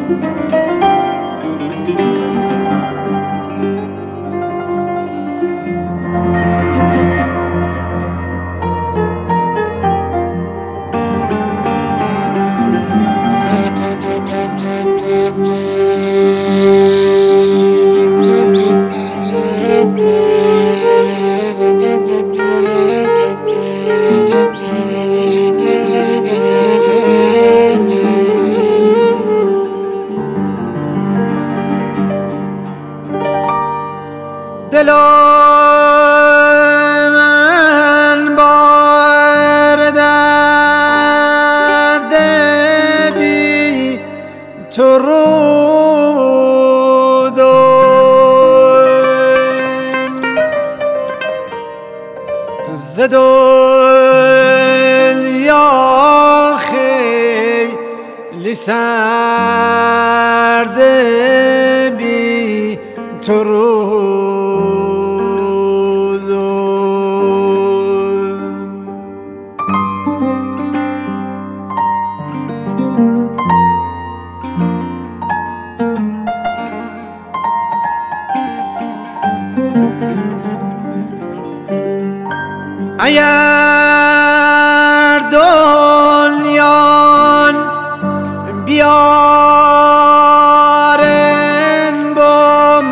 دل من بار درد بی تو رودم ز دنیا خیلی سرد بی تو رودم اگر دنیان بیارن بم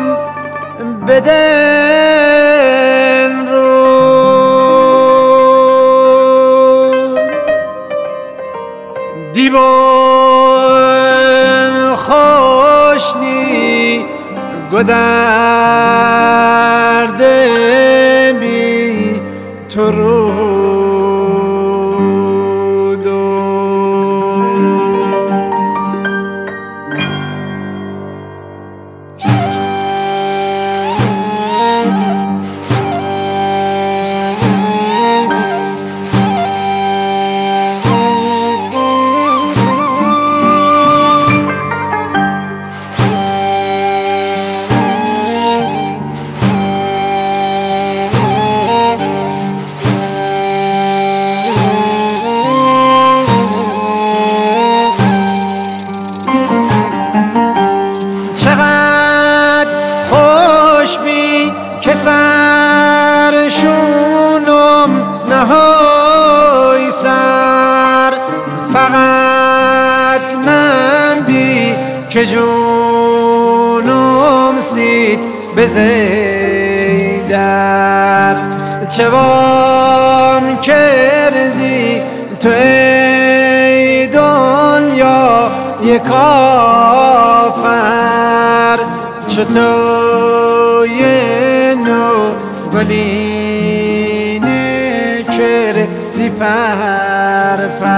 بدن رو دیبم خوشنی گدرده بی تو رودم که سرشونم نهای سر فقط من بی که جونم سید بزیدر چه وام کردی تو ای دنیا یک کافر چطور گلینه کردی پر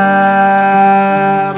پر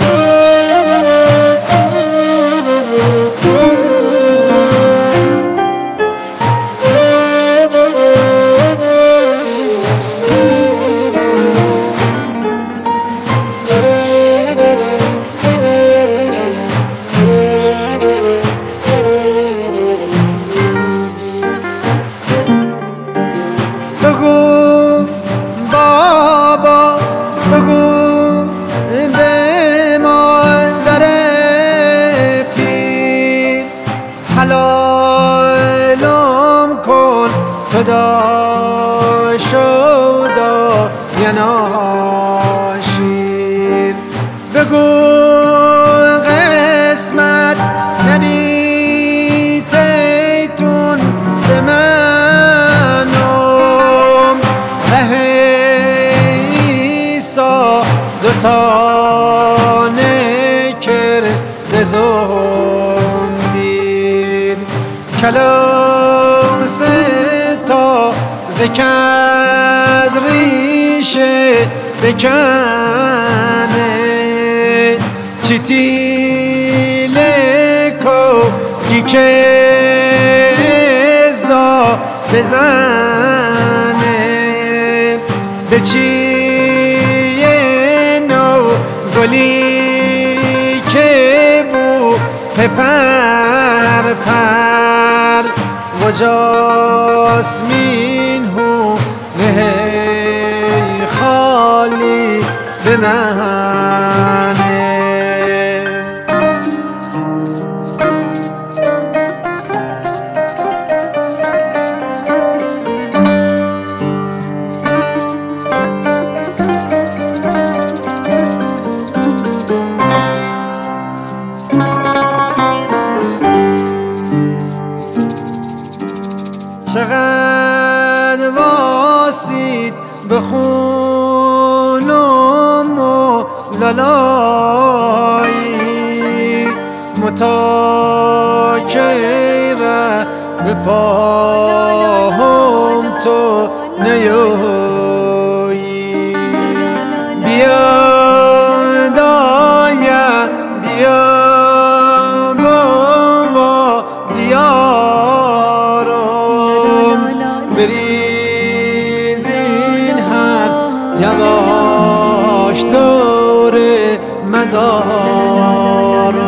حلالم کن تو دا شودا یا ناشیر بگو قسمت نبیتیتون به منم ره ایسا دوتانه کرده زندیر کلاس تا زکز ریشه بکنه چیتیله کو که ازدا بزنه به چیه نو گلی که بو پر پر و جاسمین هو نه خالی به منه چقدر واسید به خونم و لالایی متاکره به پاهم تو نیایی بیا دایا بیا بابا دیارم بریزین هرز یواش دور مزارم